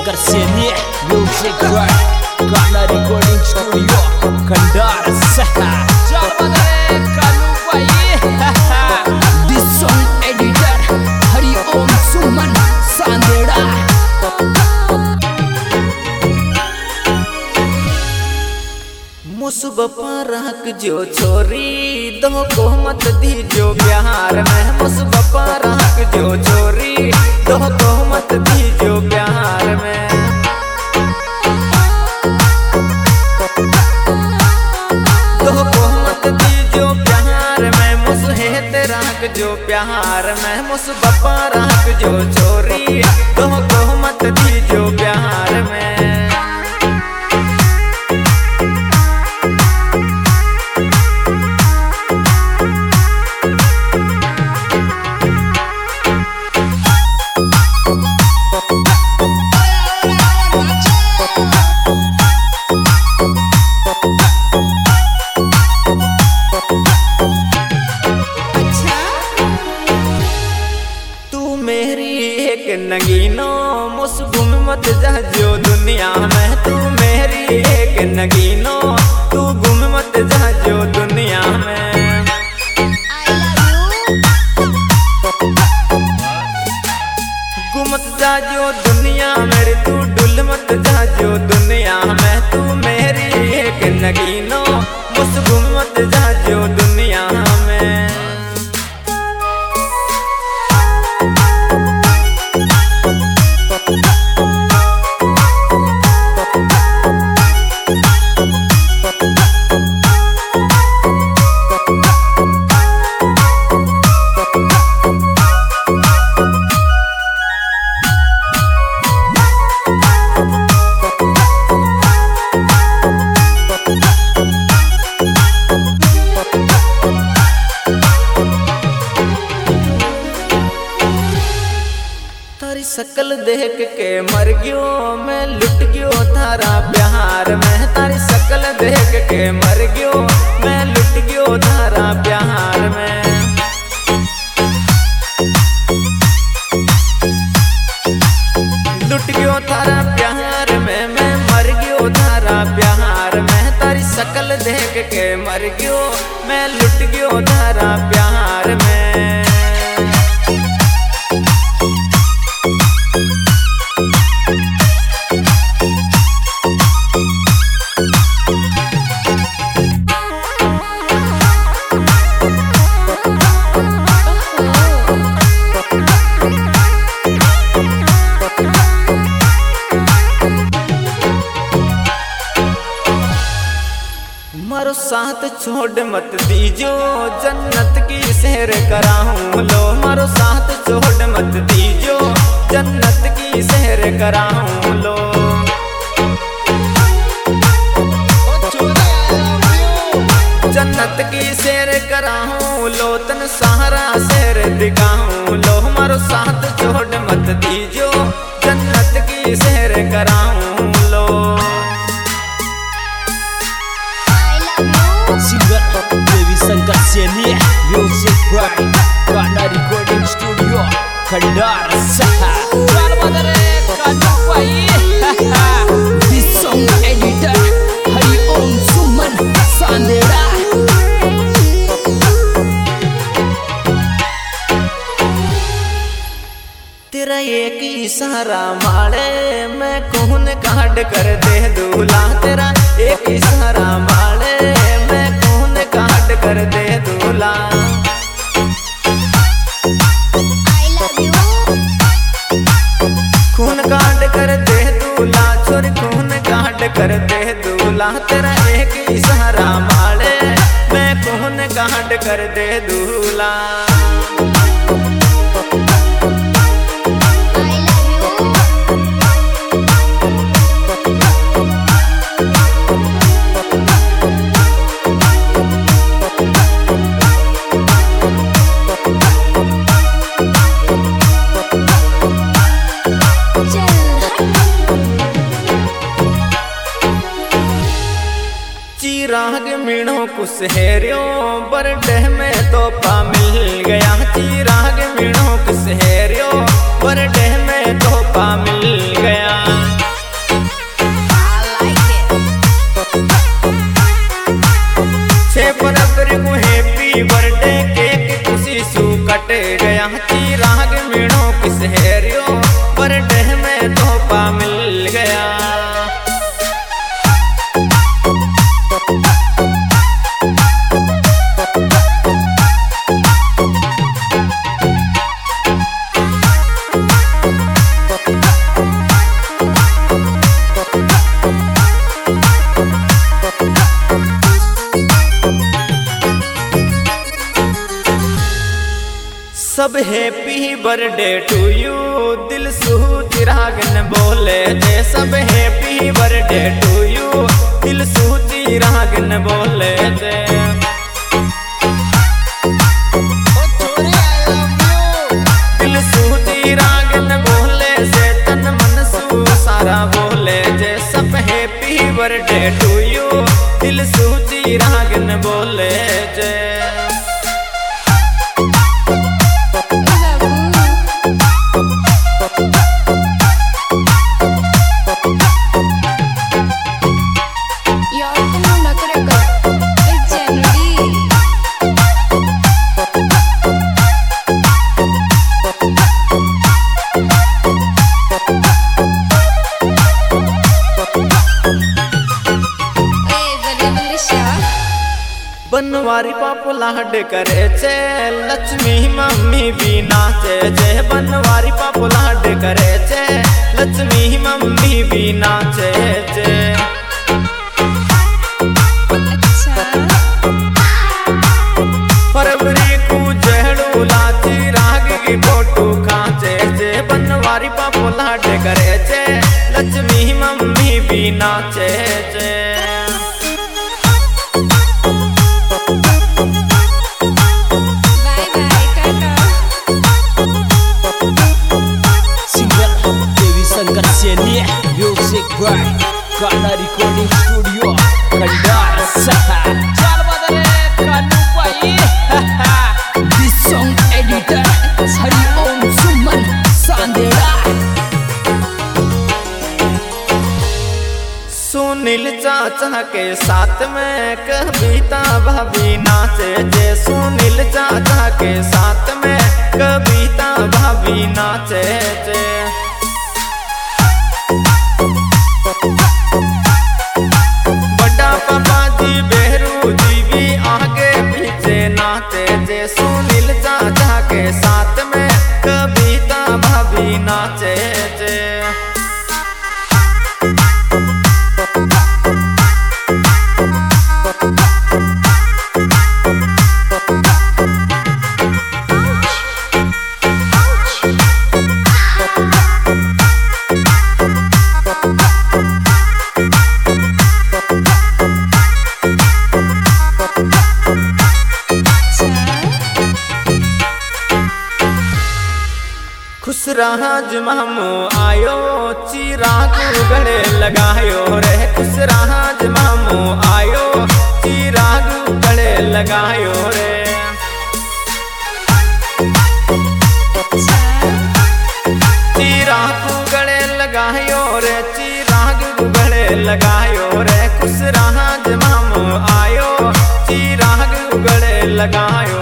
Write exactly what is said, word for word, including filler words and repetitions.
Shankar Saini music गाना recording studio Khandar सहा चार बदले कालू भाई दिस सॉन्ग एडिटर हरि ओम सुमन सांदेड़ा। मुसबपा रख जो छोरी दो को मत दीजो प्यार में। मुसबपा रख जो छोरी दो को मत दीजो प्यार में। दो को मत दीजो प्यार में मुसहेत रख जो प्यार में। मुसबपा रख जो छोरी दो को मत दीजो प्यार में। नगीनो मुस गुम मत जा जो दुनिया में। तू मेरी एक नगीनो तू गुम मत जा जो दुनिया में। गुमत जा जो दुनिया मेरी तू डुल मत जा जो दुनिया में। तू मेरी एक नगीनो मुस गुम मत जा जो दुनिया में। सकल देख के मर गयो मैं लुट गयो थारा प्यार में। तारी सकल देख के मर गयो मैं लुट गयो थारा प्यार में। लुट गयो थारा प्यार में मैं मर गयो थारा प्यार में। तारी सकल देख के मर गयो मैं लुट गयो थारा प्यार में। मारो साथ छोड़ मत दीजो जन्नत की सैर कराऊं लो। मारो साथ छोड़ मत दीजो जन्नत की सैर कराऊं लो। जन्नत की सैर कराऊं लो तन सहारा सैर दिखाऊं लो। मारो साथ छोड़ मत दीजो जन्नत की सैर कराऊं लो। सिंगर देवी शंकर सैनी म्यूजिक गाना रिकॉर्डिंग स्टूडियो खंडार सहा चार बदले कालू भाई दिस सॉन्ग एडिटर हरि ओम सुमन सांदेड़ा। तेरा एक इशारा मारे मैं कौन काट कर दे दूल्हा। तेरा एक इशारा मारे मैं कौन काट कर दे दूल्हा। खून काट कर दे दूल्हा छोरी खून काट कर दे दूल्हा। तेरा एक इशारा मारे मैं कौन काट कर दे दूल्हा। चिराग मीणो कुछ हेरियो बरडे में तो पा मिल गया। चिराग मीणो कुछ हेरियो बरडे में तो पा मिल गया। सब हैप्पी बर्थडे टू यू दिल सू चिरागन बोले जे सब हैप्पी बर्थडे टू यू दिल सू चिरागन बोले जे दिल सू चिरागन बोले से तन मन सू सारा बोले जे सब हैप्पी बर्थडे टू यू दिल सू चिरागन बोले जे बनवारी पापू लाड करे छे लक्ष्मी मम्मी भी नाचे छे बनवारी पापू लाड करे छे लक्ष्मी मम्मी भी नाचे छे फरवरी को जहड़ू लाची राग की फोटो खाचे छे बनवारी पापू लाड करे छे लक्ष्मी मम्मी भी नाचे छे Music Bright Karena Recording Studio Kendar Jangan badare kanu pai This song editor Hari Om Suman Sandera Sunil चाचा के साथ में कविता भाभी नाचे जे सुनील चाचा के साथ में कविता भाभी नाचे जे बड़ा पापा जी बेहरू जी भी आगे पीछे नाचे जे सुनील चाचा के साथ में कविता भाभी नाचे जे खुश राज मामू आयो चिराग गले लगायो रे खुश राज मामू आयो चिराग गले लगायो रे चिराग गले लगायो रे चिराग गले लगायो रे खुश राज मामू आयो चिराग गले लगायो